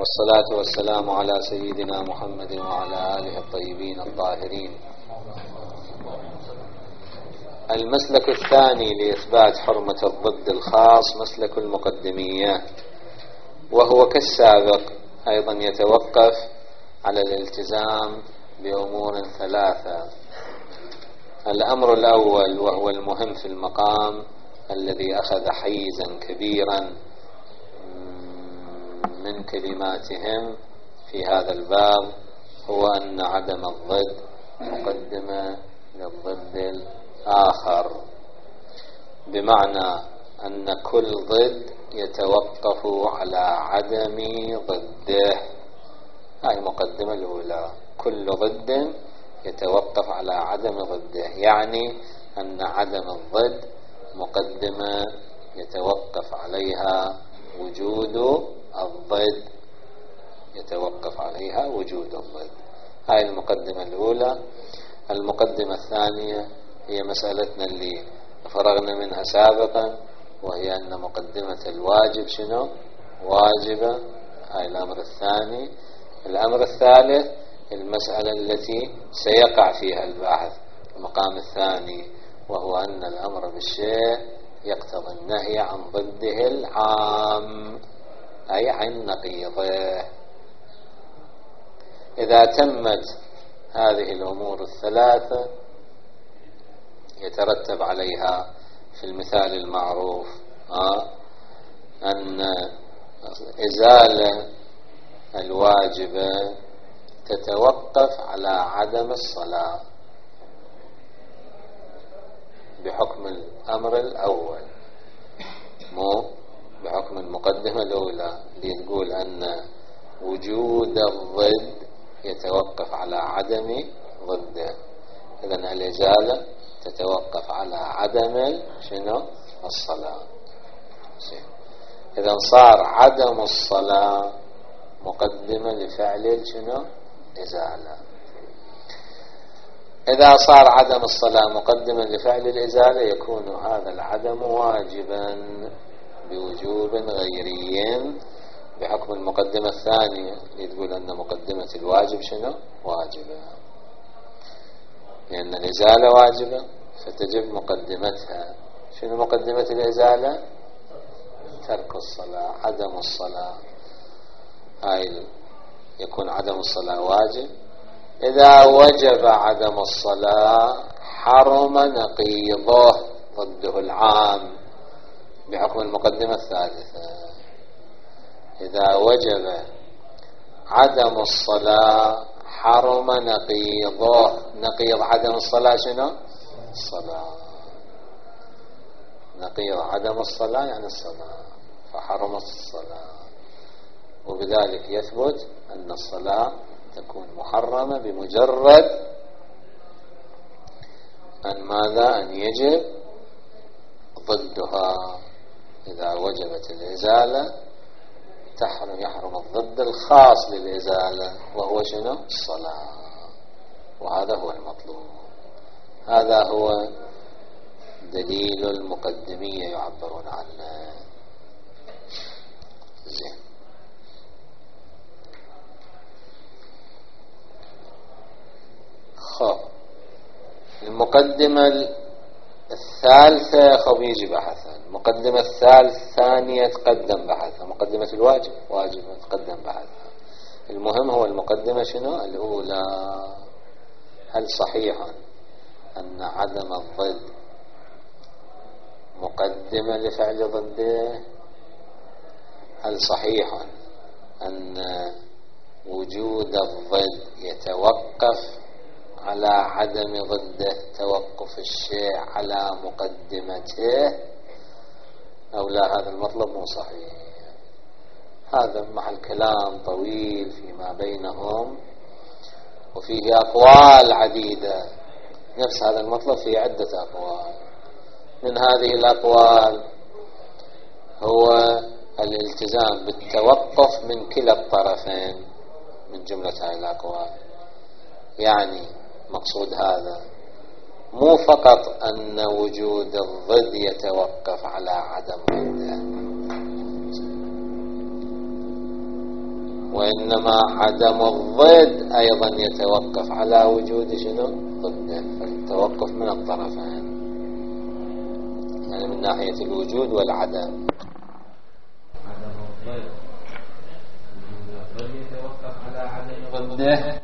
والصلاة والسلام على سيدنا محمد وعلى آله الطيبين الطاهرين. المسلك الثاني لإثبات حرمة الضد الخاص مسلك المقدمية، وهو كالسابق أيضا يتوقف على الالتزام بأمور ثلاثة. الأمر الأول وهو المهم في المقام الذي أخذ حيزا كبيرا من كلماتهم في هذا الباب، هو أن عدم الضد مقدمة للضد الآخر، بمعنى أن كل ضد يتوقف على عدم ضده. هاي مقدمة الأولى، كل ضد يتوقف على عدم ضده، يعني أن عدم الضد مقدمة يتوقف عليها وجود الضد، يتوقف عليها وجود الضد. هاي المقدمة الأولى. المقدمة الثانية هي مسألتنا اللي فرغنا منها سابقا، وهي أن مقدمة الواجب شنو؟ واجبة. هاي الأمر الثاني. الأمر الثالث المسألة التي سيقع فيها الباحث، المقام الثاني، وهو أن الأمر بالشيء يقتضي النهي عن ضده العام، أي عن نقيضه. إذا تمت هذه الأمور الثلاثة يترتب عليها في المثال المعروف أن إزالة الواجبة تتوقف على عدم الصلاة بحكم الأمر الأول، مو بحكم المقدمة الأولى اللي تقول أن وجود الضد يتوقف على عدم ضده. إذن الإزالة تتوقف على عدم شنو؟ الصلاة. إذن صار عدم الصلاة مقدمة لفعل شنو؟ إزالة. إذا صار عدم الصلاة مقدمة لفعل الإزالة يكون هذا العدم واجبا بوجوب غيري بحكم المقدمة الثانية اللي تقول أن مقدمة الواجب شنو؟ واجبة، لأن الإزالة واجبة فتجب مقدمتها. شنو مقدمة الإزالة؟ ترك الصلاة، عدم الصلاة. هاي يكون عدم الصلاة واجب. إذا وجب عدم الصلاة حرم نقيضه ضده العام بحكم المقدمة الثالثة. إذا وجب عدم الصلاة حرم نقيضه. نقيض عدم الصلاة شنو؟ الصلاة. نقيض عدم الصلاة يعني الصلاة، فحرم الصلاة، وبذلك يثبت أن الصلاة تكون محرمة بمجرد أن ماذا؟ أن يجب ضدها. إذا وجبت الإزالة يحرم الضد الخاص للإزالة، وهو شنو؟ الصلاة. وهذا هو المطلوب. هذا هو دليل المقدمية يعبرون عنه. زين. خب المقدمة الثالثة يجي بحثا. المقدمة الثانية تقدم بحثها. مقدمة الواجب واجب تقدم بحثها. المهم هو المقدمة شنو؟ الأولى. هل صحيح أن عدم الضد مقدمة لفعل ضده؟ هل صحيح أن وجود الضد يتوقف على عدم ضده توقف الشيء على مقدمته أو لا؟ هذا المطلب مو صحيح. هذا محل كلام طويل فيما بينهم، وفيه أقوال عديدة. نفس هذا المطلب فيه عدة أقوال. من هذه الأقوال هو الالتزام بالتوقف من كلا الطرفين من جملة هذه الأقوال. يعني مقصود هذا مو فقط أن وجود الضد يتوقف على عدم ضده، وإنما عدم الضد أيضا يتوقف على وجود شنو؟ ضده. فالتوقف من الطرفين، يعني من ناحية الوجود والعدم. عدم الضد يتوقف على عدم ضده،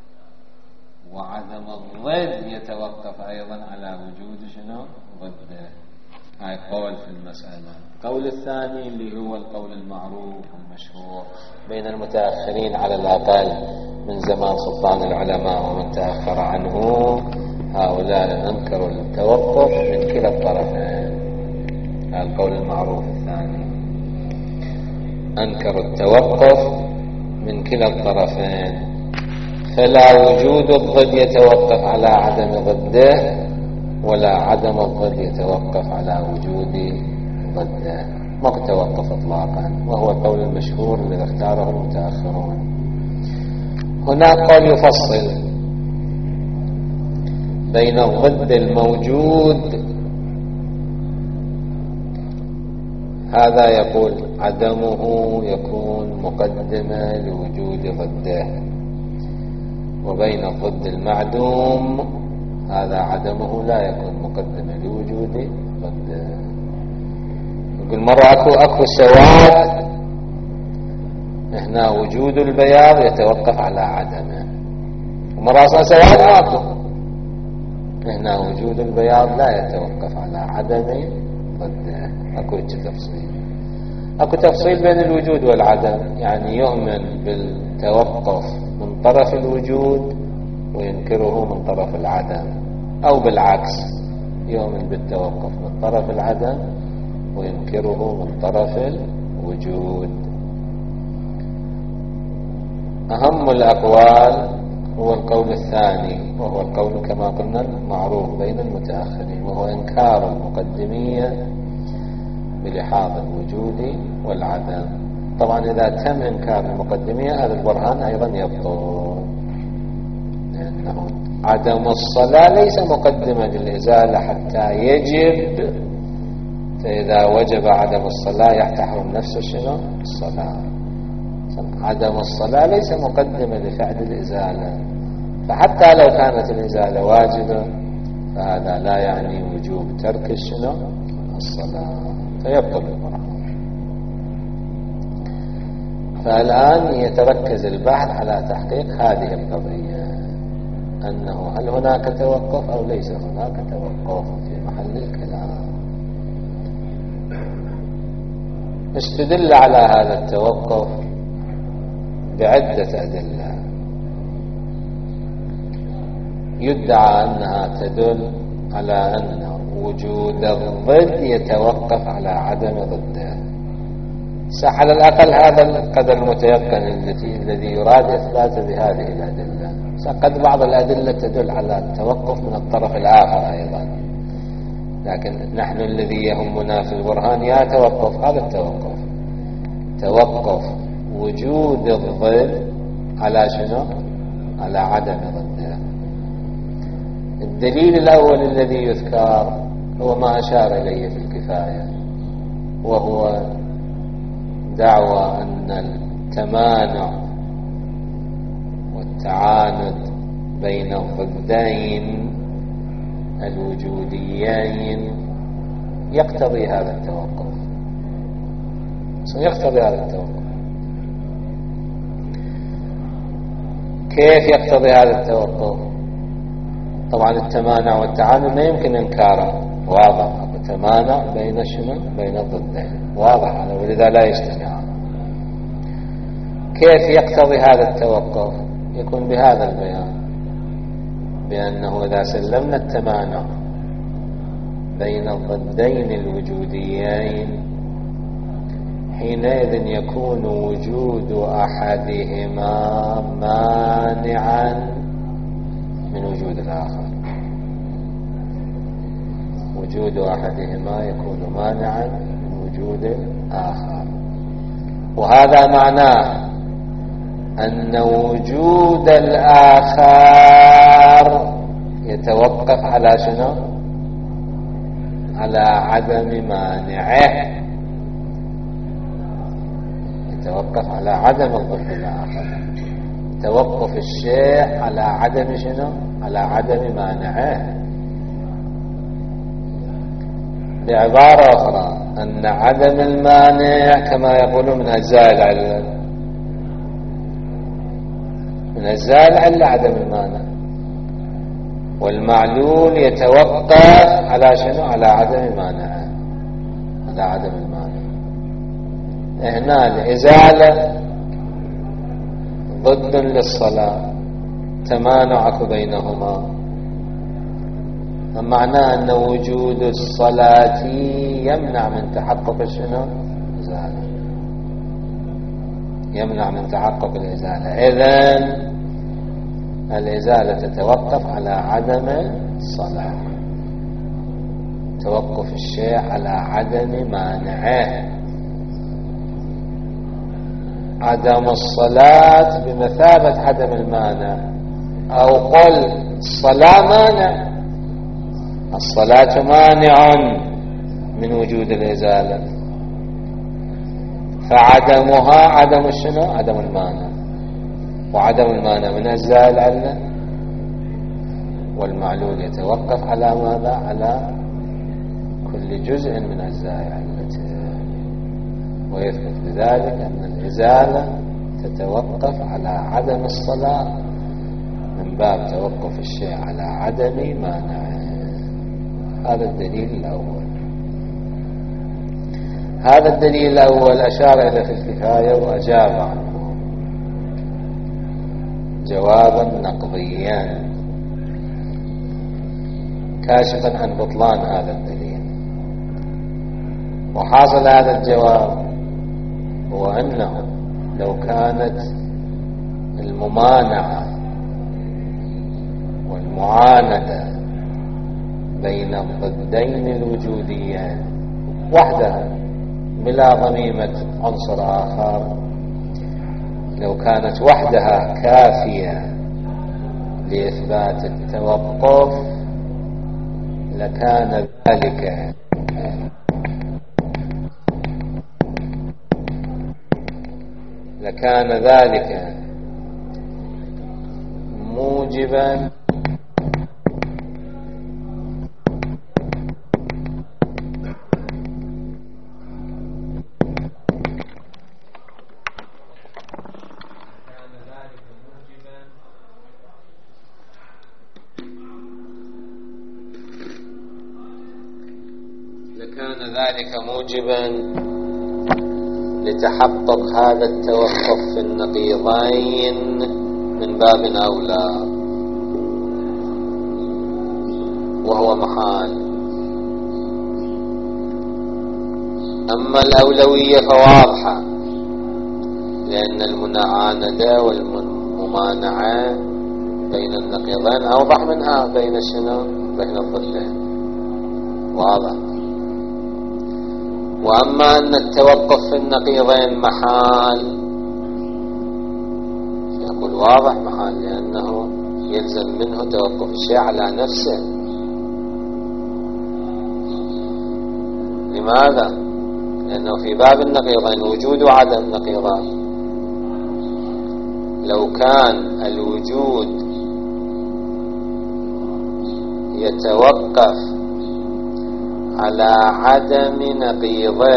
وعدم الضد يتوقف أيضا على وجود شنو؟ ضده. هاي قول في المسألة. القول الثاني اللي هو القول المعروف المشهور بين المتأخرين على الأقل من زمان سلطان العلماء ومن تأخر عنه، هؤلاء أنكروا التوقف من كلا الطرفين. هذا القول المعروف الثاني، أنكروا التوقف من كلا الطرفين، فلا وجود الضد يتوقف على عدم ضده، ولا عدم الضد يتوقف على وجود ضده، ما توقف اطلاقا، وهو القول المشهور الذي اختاره المتأخرون. هناك قول يفصل بين الضد الموجود، هذا يقول عدمه يكون مقدمة لوجود ضده، وبين الضد المعدوم هذا عدمه لا يكون مقدمة لوجود ضده. يقول مرة أكو سواد، هنا وجود البياض يتوقف على عدمه، ومرة أصلا سواد ماكو، هنا وجود البياض لا يتوقف على عدم ضده. أكو تفصيل، أكو تفصيل بين الوجود والعدم، يعني يؤمن بالتوقف من طرف الوجود وينكره من طرف العدم، أو بالعكس يؤمن بالتوقف من طرف العدم وينكره من طرف الوجود. أهم الأقوال هو القول الثاني، وهو القول كما قلنا المعروف بين المتأخرين، وهو إنكار المقدمية بلحاظ الوجود والعدم. طبعا إذا تم إنكار المقدمية هذا البرهان أيضا يبطل، لأنه عدم الصلاة ليس مقدمة للإزالة حتى يجب، فإذا وجب عدم الصلاة يحتحرم نفسه شنو؟ الصلاة. عدم الصلاة ليس مقدمة لفعل الإزالة، فحتى لو كانت الإزالة واجبة فهذا لا يعني وجوب ترك شنو؟ الصلاة، فيبطل البرهان. فالآن يتركز البحث على تحقيق هذه القضية، أنه هل هناك توقف أو ليس هناك توقف في محل الكلام. استدل على هذا التوقف بعدة أدلة يدعى أنها تدل على أن وجود الضد يتوقف على عدم ضده. على الأقل هذا القدر المتيقن الذي يراد إثباته بهذه الأدلة. قد بعض الأدلة تدل على التوقف من الطرف الآخر أيضا، لكن نحن الذي يهمنا في البرهان يا توقف هذا التوقف، توقف وجود الضد على شنو؟ على عدم ضده. الدليل الأول الذي يذكر هو ما أشار إليه في الكفاية، وهو دعوى أن التمانع والتعاند بين الضدين الوجوديين يقتضي هذا التوقف. يقتضي هذا التوقف. كيف يقتضي هذا التوقف؟ طبعا التمانع والتعاند ما يمكن إنكاره، واضح التمانع بين شنو؟ بين الضدين، واضح هذا، ولذا لا يجتمعان. كيف يقتضي هذا التوقف؟ يكون بهذا البيان، بأنه إذا سلمنا التمانع بين الضدين الوجوديين حينئذ يكون وجود أحدهما مانعا من وجود الآخر، وجود أحدهما يكون مانعا من وجود الآخر. وهذا معناه أن وجود الآخر يتوقف على شنو؟ على عدم مانعه. يتوقف على عدم الضد الآخر. توقف الشيء على عدم شنو؟ على عدم مانعه. بعبارة أخرى أن عدم المانع كما يقولون من أجزاء العلة، من أجزاء العلة عدم المانع، والمعلول يتوقف على شنو؟ على عدم المانع، على عدم المانع. هنا الإزالة ضد للصلاة، تمانع بينهما، معناه أن وجود الصلاة يمنع من تحقق شنو؟ الإزالة، يمنع من تحقق الإزالة. إذن الإزالة تتوقف على عدم الصلاة، توقف الشيء على عدم مانعه. عدم الصلاة بمثابة عدم المانع، أو قل الصلاة مانع، الصلاة مانع من وجود الإزالة، فعدمها عدم شنو؟ عدم المانع، وعدم المانع من أجزاء العلة، والمعلول يتوقف على ماذا؟ على كل جزء من أجزاء علته. ويثبت بذلك أن الإزالة تتوقف على عدم الصلاة من باب توقف الشيء على عدم مانعه. هذا الدليل الأول. هذا الدليل الأول أشار إلى في الكفاية وأجاب عنه جوابا نقضيا كاشفا عن بطلان هذا الدليل. وحاصل هذا الجواب هو أنه لو كانت الممانعة والمعاندة بين الضدين الوجوديين وحدها بلا ضميمة عنصر آخر، لو كانت وحدها كافية لإثبات التوقف لكان ذلك موجبا لتحقق هذا التوقف في النقيضين من باب أولى، وهو محال. أما الأولوية فواضحة، لأن المعاندة والممانعة بين النقيضين أوضح منها بين شنو؟ بين الضدين، واضح. وأما أن التوقف في النقيضين محال، يقول واضح محال، لأنه يلزم منه توقف الشيء على نفسه. لماذا؟ لأنه في باب النقيضين وجود وعدم نقيضان. لو كان الوجود يتوقف على عدم نقيضه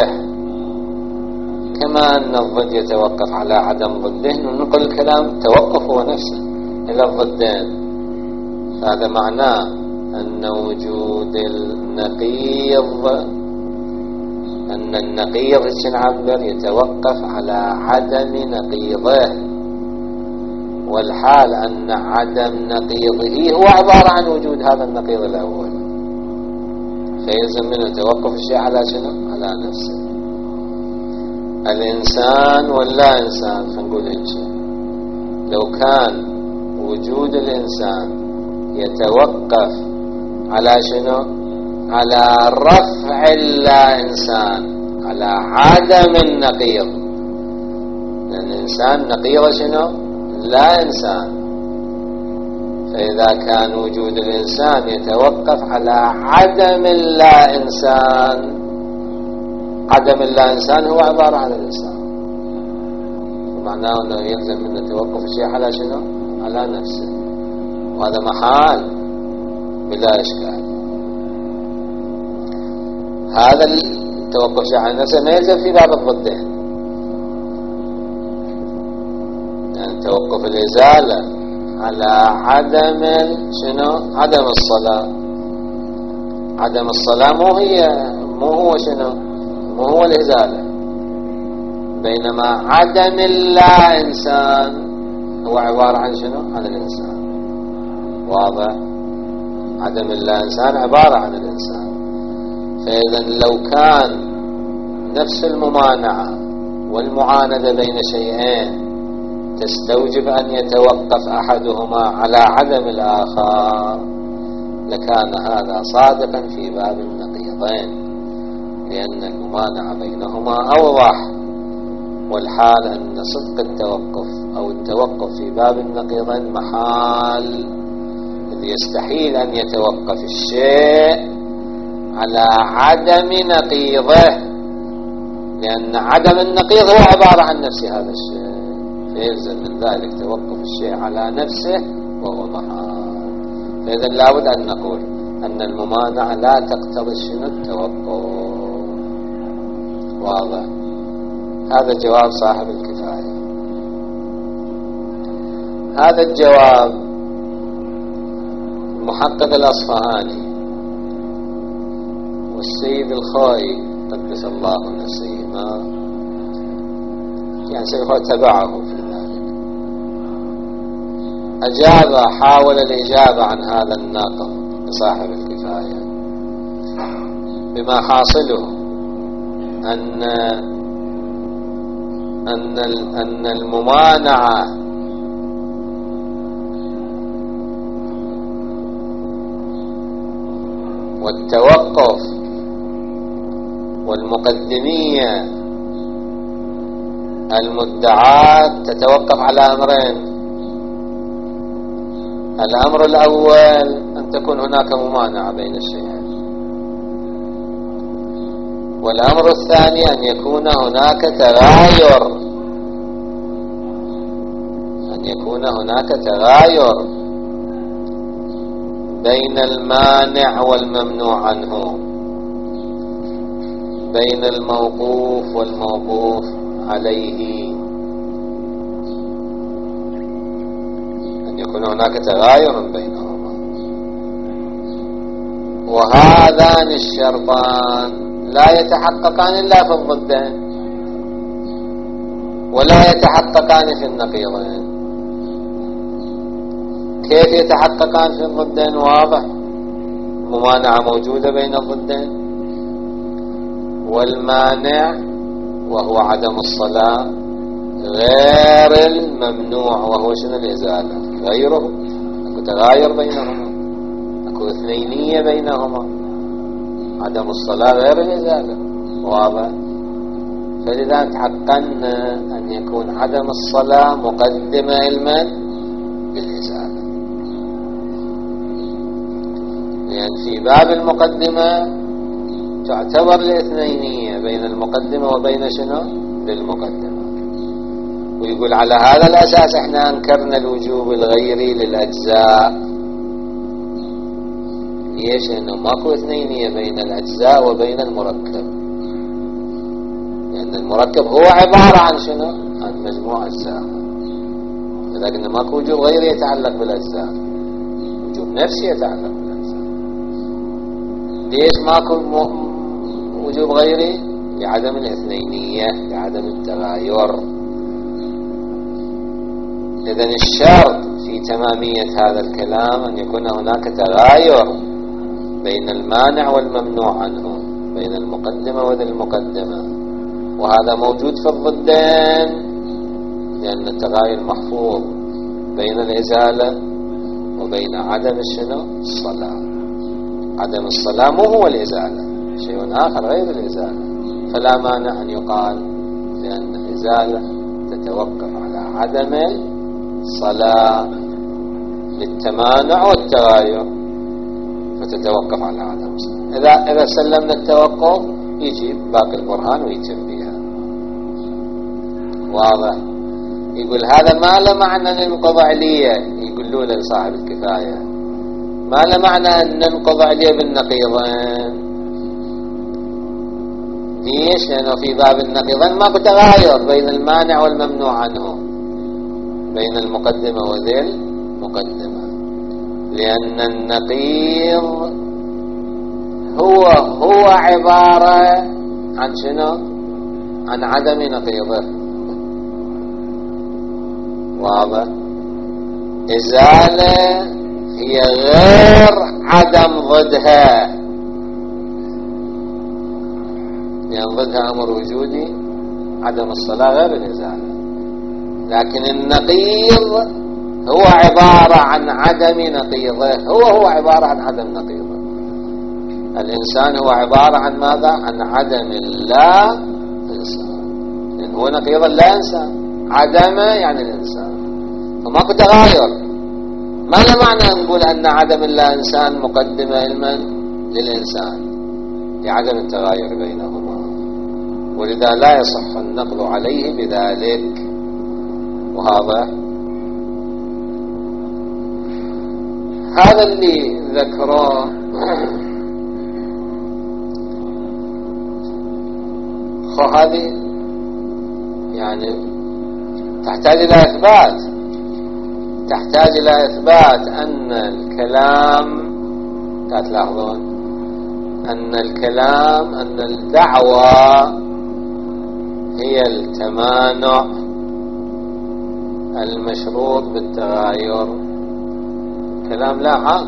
كما أن الضد يتوقف على عدم ضده، ننقل الكلام توقف هو نفسه إلى الضدين، هذا معناه أن وجود النقيض، أن النقيض نعبر يتوقف على عدم نقيضه، والحال أن عدم نقيضه هو عبارة عن وجود هذا النقيض الأول، فيلزم منه توقف الشيء على شنو؟ على نفسه. الإنسان واللا إنسان، فنقول هيك، لو كان وجود الإنسان يتوقف على شنو؟ على رفع اللا إنسان على عدم النقيض، لأن الإنسان نقيض شنو؟ لا إنسان. فإذا كان وجود الإنسان يتوقف على عدم اللا إنسان، عدم اللا إنسان هو عبارة عن الإنسان، معناه أنه يلزم منه توقف الشيء على شنو؟ على نفسه، وهذا محال بلا إشكال. هذا التوقف الشيء على نفسه ما يلزم في باب الضدين، يعني توقف الإزالة على عدم شنو؟ عدم الصلاة. عدم الصلاة مو هو شنو؟ مو هو الإزالة، بينما عدم اللا إنسان هو عبارة عن شنو؟ عن الإنسان. واضح؟ عدم اللا إنسان عبارة عن الإنسان. فإذا لو كان نفس الممانعة والمعاندة بين شيئين تستوجب أن يتوقف أحدهما على عدم الآخر لكان هذا صادقا في باب النقيضين، لأن الممانعة بينهما أوضح، والحال أن صدق التوقف أو التوقف في باب النقيضين محال، إذ يستحيل أن يتوقف الشيء على عدم نقيضه، لأن عدم النقيض هو عبارة عن نفس هذا الشيء، فيلزم من ذلك توقف الشيء على نفسه وهو محال. فإذا لابد أن نقول أن الممانعة لا تقتضي شنو؟ التوقف. واضح؟ هذا جواب صاحب الكفاية. هذا الجواب المحقق الأصفهاني والسيد الخوئي قدس الله نسيما يعني سيخوئي تبعه في ذلك، أجاب، حاول الإجابة عن هذا الناقض لصاحب الكفاية بما حاصله أن الممانعة والتوقف والمقدمية المدعاة تتوقف على أمرين. الأمر الأول أن تكون هناك ممانعة بين الشيئين، والأمر الثاني أن يكون هناك تغاير، أن يكون هناك تغاير بين المانع والممنوع عنه، بين الموقوف والموقوف عليه، أن يكون هناك تغاير بينهما. وهذان الشرطان لا يتحققان إلا في الضدين، ولا يتحققان في النقيضين. كيف يتحققان في الضدين؟ واضح، ممانعة موجودة بين الضدين، والمانع وهو عدم الصلاة غير الممنوع وهو شنو؟ الإزالة، غيره، اكو تغاير بينهما، اكو اثنينية بينهما، عدم الصلاة غير الإزالة. واضح؟ فلذا تحققنا أن يكون عدم الصلاة مقدمة علما بالإزالة، لأن في باب المقدمة تعتبر الاثنينية بين المقدمة وبين شنو؟ للمقدمة. ويقول على هذا الأساس احنا أنكرنا الوجوب الغيري للأجزاء. ليش؟ انه ماكو اثنينية بين الأجزاء وبين المركب، لأن المركب هو عبارة عن شنو؟ عن مجموع أجزاء، لكن ماكو وجوب غيري يتعلق بالأجزاء، وجوب نفسي يتعلق بالأجزاء. ليش ماكو وجوب غيري؟ لعدم الاثنينية، لعدم التغاير. إذن الشرط في تمامية هذا الكلام أن يكون هناك تغاير بين المانع والممنوع عنه، بين المقدمة وذي المقدمة، وهذا موجود في الضدين، لأن التغاير محفوظ بين الإزالة وبين عدم الشنو؟ الصلاة. عدم الصلاة مو هو الإزالة، شيء آخر غير الإزالة، فلا مانع أن يقال لأن الإزالة تتوقف على عدم الصلاة للتمانع والتغاير، فتتوقف على عدم الصلاة. إذا سلمنا التوقف يجي باقي البرهان ويتم بها. واضح؟ يقول هذا ما له معنى ننقض عليه، يقولوا له صاحب الكفاية ما له معنى أن ننقض عليه بالنقيضين. ليش؟ لأنه في باب النقيضين ماكو تغاير بين المانع والممنوع عنه، بين المقدمة وذي المقدمة، لأن النقيض هو عبارة عن شنو؟ عن عدم نقيضه. واضح؟ إزالة هي غير عدم ضدها، لأن ضدها أمر وجودي، عدم الصلاة غير الإزالة. لكن النقيض هو عبارة عن عدم نقيضه، هو عبارة عن عدم نقيضه. الإنسان هو عبارة عن ماذا؟ عن عدم الله الإنسان، لأن هو نقيض لا إنسان، عدمه يعني الإنسان، فماكو تغاير. ما له معنى نقول أن عدم الله إنسان مقدمة علما للإنسان، لعدم التغاير بينهما، ولذا لا يصح النقض عليه بذلك. وهذا اللي ذكره هذه يعني تحتاج إلى إثبات أن الكلام، تلاحظون أن الكلام، أن الدعوة هي التمانع المشروط بالتغاير. كلام لا عام،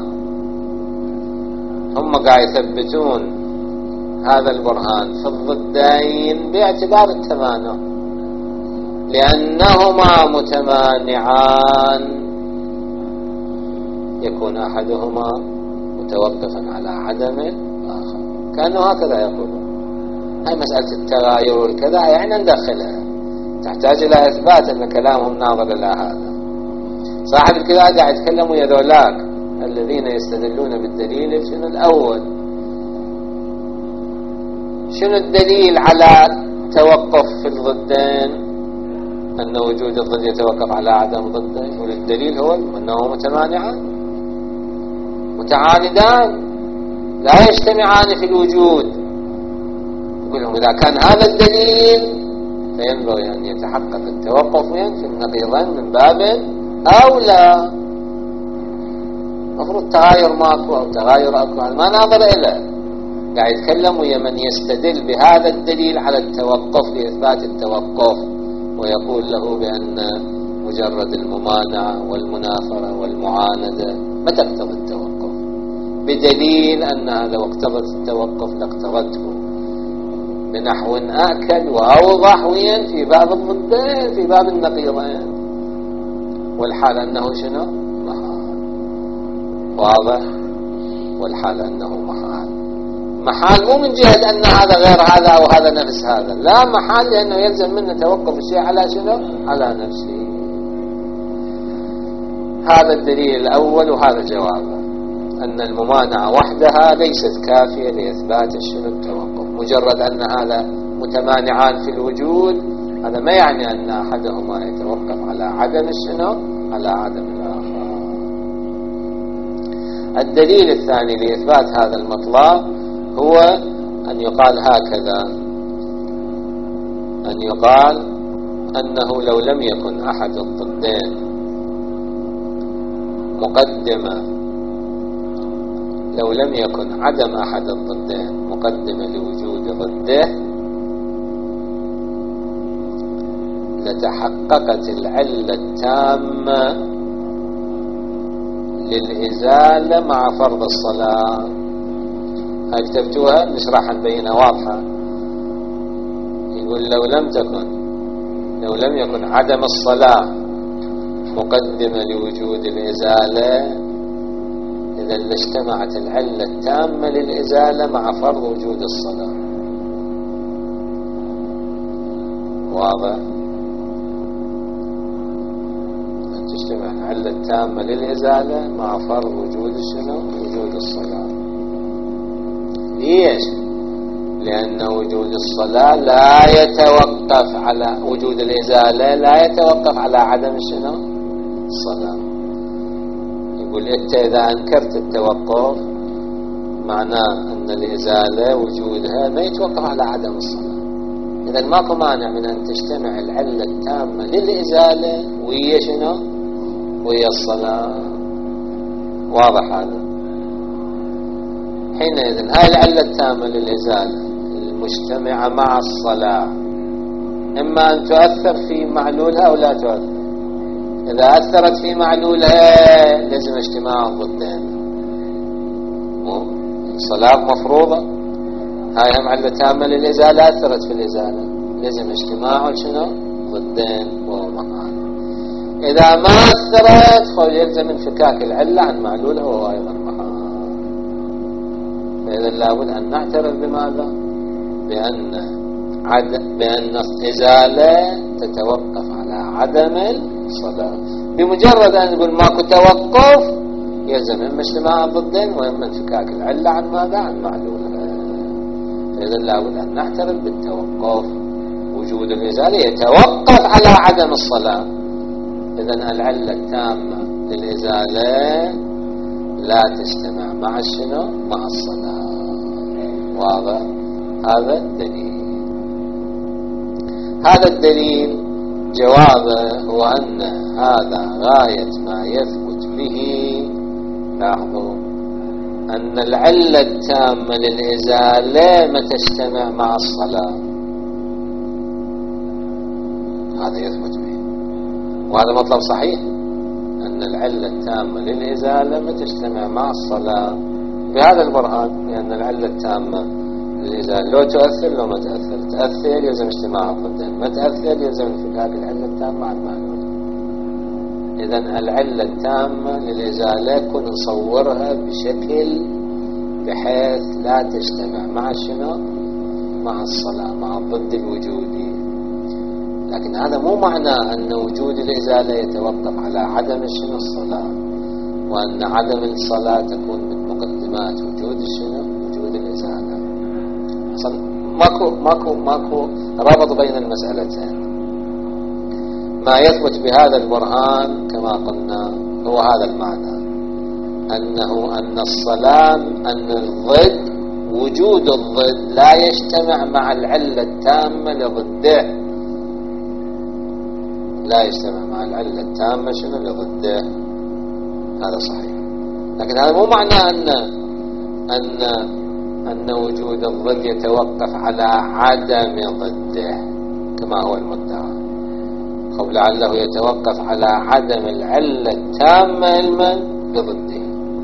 هم قاعد يثبتون هذا البرهان في الضدين باعتبار التمانع، لأنهما متمانعان يكون أحدهما متوقفا على عدم الآخر، كأنه هكذا يقولون. هاي مسألة التغاير والكذا يعني ندخلها، تحتاج إلى إثبات أن كلامهم ناظر إلى هذا. صاحب الكلام قاعد يتكلم ويا ذولاك الذين يستدلون بالدليل. شنو الأول؟ شنو الدليل على توقف في الضدين؟ أن وجود الضد يتوقف على عدم ضده. يقول الدليل هو أنه متمانعان متعاندان لا يجتمعان في الوجود. يقول لهم إذا كان هذا الدليل فينبغي أن يتحقق التوقف في النقيضين من باب أولى. مفروض تغاير ماكو أو تغاير أكو ما ناظر إليه، قاعد يتكلم ويا من يستدل بهذا الدليل على التوقف لإثبات التوقف، ويقول له بأن مجرد الممانعة والمنافرة والمعاندة ما تقتضي التوقف، بدليل أنها لو اقتضت التوقف لاقتضته بنحو آكل وأوضح وين في باب الضدين، في باب النقيضين. والحال أنه شنو؟ محال. واضح؟ والحال أنه محال مو من جهة أن هذا غير هذا أو هذا نفس هذا، لا، محال لأنه يلزم منه توقف الشيء على شنو؟ على نفسه. هذا الدليل الأول، وهذا جوابه، أن الممانعة وحدها ليست كافية لإثبات الشنو؟ التوقف. مجرد أن هذا متمانعان في الوجود هذا ما يعني أن أحدهما يتوقف على عدم الشنو؟ على عدم الآخر. الدليل الثاني لإثبات هذا المطلب هو أن يقال هكذا، أن يقال أنه لو لم يكن أحد الضدين مقدمة، لو لم يكن عدم أحد الضدين مقدمة لوجود ضده لتحققت العلة التامة للإزالة مع فرض الصلاة. هاي كتبتوها نشرحها نبينها واضحة. يقول لو لم يكن عدم الصلاة مقدمة لوجود الإزالة إذا لاجتمعت العلة التامة للإزالة مع فرض وجود الصلاة. واضح؟ تجتمع العلة التامة للإزالة مع فرض وجود الشنو؟ وجود الصلاة. ليش؟ لأن وجود الصلاة لا يتوقف على وجود الإزالة، لا يتوقف على عدم شنو؟ الصلاة. يقول أنت إذا أنكرت التوقف معناه أن الإزالة وجودها ما يتوقف على عدم الصلاة. إذا ماكو مانع من أن تجتمع العلة التامة للإزالة وهي شنو؟ وهي الصلاة. واضح هذا؟ حينئذ هاي العلة التامة للإزالة المجتمعة مع الصلاة إما أن تؤثر في معلولها أو لا تؤثر. إذا أثرت في معلولها لازم اجتماع الضدين. الصلاة مفروضة، هاي هم علة تامة للإزالة، أثرت في الإزالة، لازم اجتماع شنو؟ ضدين وهو محال. إذا ما أثرت فيلزم انفكاك العلة عن معلولها وهو أيضا محال. فإذا لابد أن نعترف بماذا؟ بأن الإزالة تتوقف على عدم الصلاة. بمجرد أن نقول ماكو توقف يلزم إما اجتماع الضدين وإما انفكاك العلة عن ماذا؟ عن معلولها. فإذا لابد أن نعترف بالتوقف. وجود الإزالة يتوقف على عدم الصلاة. إذن العلة التامة للإزالة لا تجتمع مع شنو؟ مع الصلاة. واضح؟ هذا الدليل. هذا الدليل جوابه هو أن هذا غاية ما يثبت به. لاحظوا أن العلة التامة للإزالة ما تجتمع مع الصلاة. هذا يثبت به، وهذا مطلب صحيح، أن العلة التامة للإزالة ما تجتمع مع الصلاة بهذا البرهان. لأن العلة التامة للإزالة لو تؤثر لو ما تأثر، تأثر يلزم اجتماع الضدين، ما تأثر يلزم انفكاك العلة التامة عن معلول. إذن العلة التامة للإزالة كن نصورها بشكل بحيث لا تجتمع مع شنو؟ مع الصلاة، مع الضد الوجودي. لكن هذا مو معناه أن وجود الإزالة يتوقف على عدم شنو؟ الصلاة، وأن عدم الصلاة تكون من مقدمات وجود شنو؟ وجود الإزالة. أصلا ماكو ربط بين المسألتين. ما يثبت بهذا البرهان كما قلنا هو هذا المعنى، أن الصلاة، أن الضد، وجود الضد لا يجتمع مع العلة التامة لضده، لا يجتمع مع العلة التامة شنو؟ لضده. هذا صحيح. لكن هذا مو معناه أن وجود الضد يتوقف على عدم ضده كما هو المدعى، أو لعله يتوقف على عدم العلة التامة علما بضده.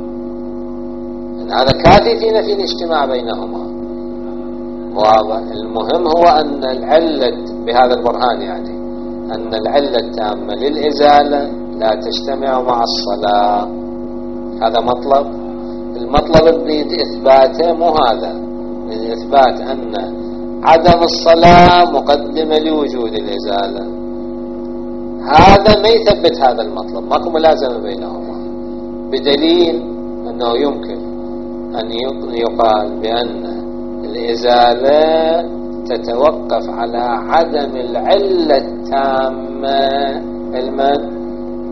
هذا كافي فينا في الاجتماع بينهما. واضح؟ المهم هو أن العلة بهذا البرهان يعني أن العلة التامة للإزالة لا تجتمع مع الصلاة. هذا مطلب. المطلب اللي إثباته مو هذا، من إثبات أن عدم الصلاة مقدمة لوجود الإزالة. هذا ما يثبت هذا المطلب، ماكو ملازمة بينهما، بدليل أنه يمكن أن يقال بأن الإزالة تتوقف على عدم العلة التامة المن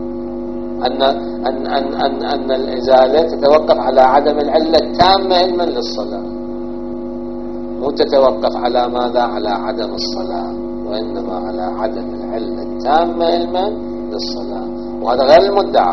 أن الإزالة تتوقف على عدم العلة التامة علما للصلاة، مو تتوقف على ماذا؟ على عدم الصلاة، وإنما على عدم العلة التامة علما للصلاة. وهذا غير المدعى.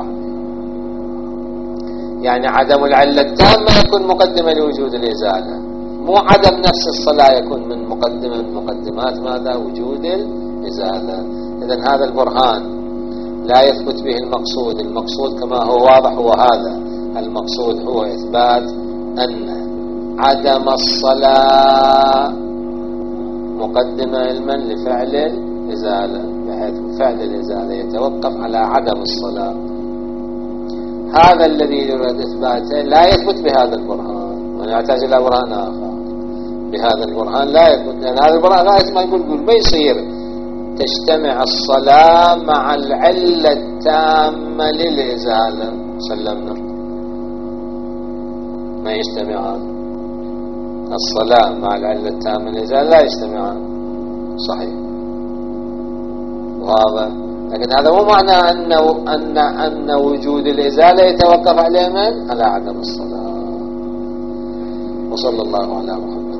يعني عدم العلة التامة يكون مقدمة لوجود الإزالة، مو عدم نفس الصلاة يكون من مقدمة من مقدمات ماذا؟ وجود الإزالة. إذن هذا البرهان لا يثبت به المقصود. المقصود كما هو واضح هو هذا. المقصود هو إثبات أن عدم الصلاة مقدمة علما لفعل الإزالة، بحيث فعل الإزالة يتوقف على عدم الصلاة. هذا الذي يريد إثباته لا يثبت بهذا البرهان، ونحتاج إلى برهان آخر. بهذا البرهان لا يثبت، لأن هذا البرهان غاية ما يقول ما يصير تجتمع الصلاة مع العلة التامة للإزالة. سلمنا ما يجتمع هذا. الصلاة مع العلة التامة الإزالة لا يجتمعان، صحيح واضح، لكن هذا مو معنى أن وجود الإزالة يتوقف عليه من على عدم الصلاة. وصلى الله على محمد.